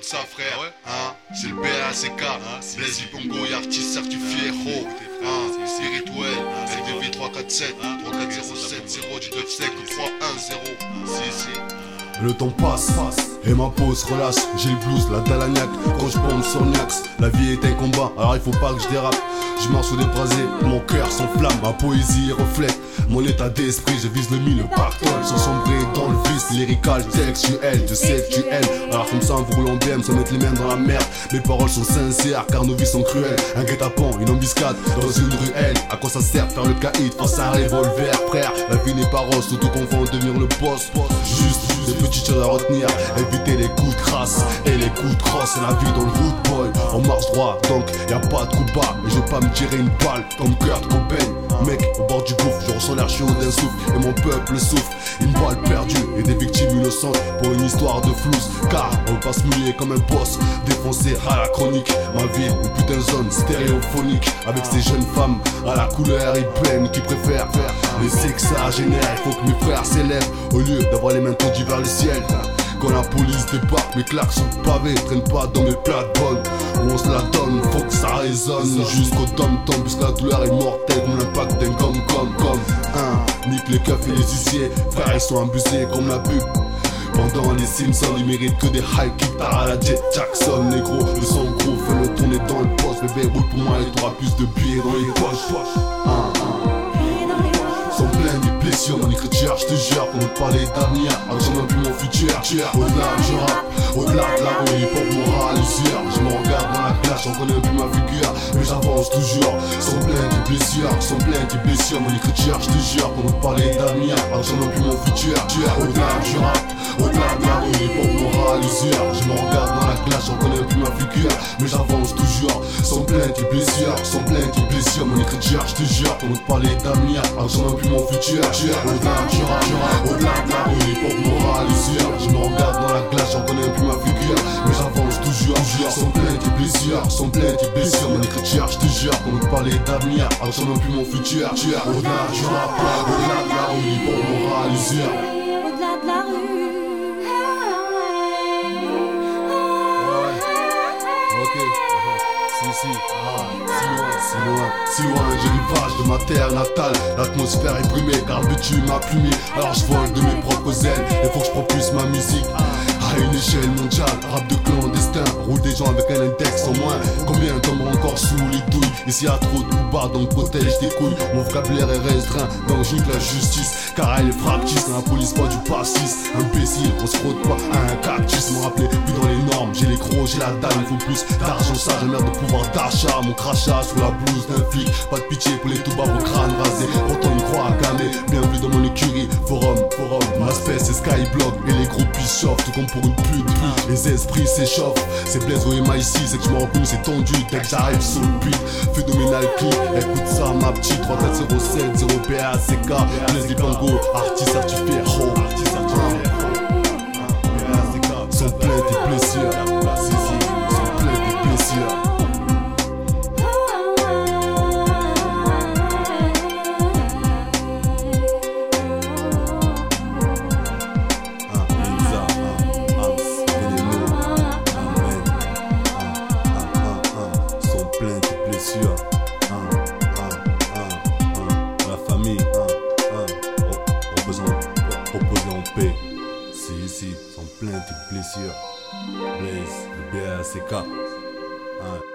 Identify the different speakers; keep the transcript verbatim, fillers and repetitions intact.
Speaker 1: écoute ça frère, hein, c'est le B A C K, Blaise Lipongo et artiste certifié Ho, hein, spirituel, L V V trois quatre sept, trois quatre zéro sept zéro neuf cinq trois un zéro. Si si.
Speaker 2: Le temps passe, et ma peau se relâche. J'ai le blues, la dalagnac, quand je pompe sur Niax. La vie est un combat, alors il faut pas que je dérape. Je marche sous des brasiers, mon cœur s'enflamme. Ma poésie reflète mon état d'esprit. Je vise le milieu pactole, sans sombrer dans le vice. Lyrical, textuel, je sais que tu aimes. Alors comme ça en vous roulant bien, sans mettre les mains dans la merde. Mes paroles sont sincères, car nos vies sont cruelles. Un guet-apens, une embuscade, dans une ruelle. À quoi ça sert de faire le caïd face à un revolver, frère? La vie n'est pas rose, surtout qu'on va en devenir le boss. Juste des petites choses à retenir, éviter les coups de crasse et les coups de crosse. C'est la vie dans le road boy, on marche droit donc y a pas de coup bas. Mais je vais pas me tirer une balle comme Kurt Cobain. Mec, au bord du gouffre, je ressens l'air chaud d'un souffle. Et mon peuple souffre, une balle perdue et des victimes innocentes pour une histoire de flouze. Car on va se mouiller comme un boss, défoncé à la chronique. Ma vie, une putain de zone stéréophonique, avec ces jeunes femmes à la couleur et pleine qui préfèrent faire les sexagénaires. Il faut que mes frères s'élèvent au lieu d'avoir les mains tendues vers le ciel. Quand la police débarque, mes claques sont pavés, traînent pas dans mes plates-bonnes. Où on se la donne, faut que ça résonne jusqu'au tom-tom, puisque la douleur est mortelle comme l'impact d'un gomme-gomme. Comme un, nique les keufs et les huissiers, frères ils sont abusés comme la pub. Pendant les Simpsons, ils méritent que des high kicks à la Jet Jackson. Négro, le son gros, fais-le tourner dans le poste. Bébé, roule pour moi et t'auras plus de billets dans les poches. Un, un. Sont pleins de blessures, mon écriture, je te jure, pour me parler d'avenir, alors j'en ai plus mon futur. Au-delà du rap, au-delà de la rue, pour moral usure. Je me regarde dans la glace, j'en connais plus ma figure, mais j'avance toujours. Sont pleins de blessures, sont pleins de blessures, mon écriture, je te jure, pour me parler d'avenir, alors j'en ai plus mon futur. Au-delà du rap, au-delà de la rue, pour moral usure. Je me regarde dans la glace, j'en connais plus ma figure, mais j'avance toujours. Sont pleins de blessures, sont pleins de blessures, mon écriture, je te jure, pour me parler d'avenir, alors j'en ai plus mon futur. Au-delà du rap, au-delà de la rue, pour moral usure. Je me regarde dans la glace, j'en connais plus ma figure, mais j'avance toujours. Sont pleins de blessures, sont pleins de blessures, mon écriture, je te jure, pour me parler d'avenir, alors j'en ai plus mon futur. Au-delà du rap, au-delà de la rue, pour moral usure.
Speaker 3: Au-delà de la rue.
Speaker 2: Ok, si si, ah, si loin, si loin, si loin, j'ai l'image de ma terre natale. L'atmosphère est brumée car le bitume m'a plumé. Alors je vole de mes propres ailes, il faut que je propulse ma musique à une échelle mondiale. Rap de clandestin, roule des gens avec un index en moins. Combien tomberont encore sous les douilles? Ici y'a trop de coups bas, donc protège tes couilles. Mon vocabulaire est restreint, donc je nique la justice, car elle est fractice. Dans la police pas du passis, imbécile, on se frotte pas à un cactus. M'en rappeler plus dans les normes, j'ai les crocs, j'ai la dalle. Il faut plus d'argent, ça j'ai merde de pouvoir d'achat. Mon crachat sous la blouse d'un flic, pas de pitié pour les tout bas, vos crânes rasés. Pourtant une croix à gamer, bienvenue dans mon écurie. Forum, forum, ma espèce c'est Skyblock. Et les groupes ils chauffent, tout comme pour une pute. Les esprits s'échauffent, c'est Blaise au M I C, c'est que je me rends compte c'est tendu. Dès que j'arrive sur le beat, phénoménal clip. Écoute ça ma petite, trois quatre zéro sept zéro B A C K, Blaise Lipongo, artiste certifié Ho. Sont pleins de blessures, sont pleins de blessures. La famille, reposez en paix. Si, si, sont pleins de blessures. Blaise, le B A C K.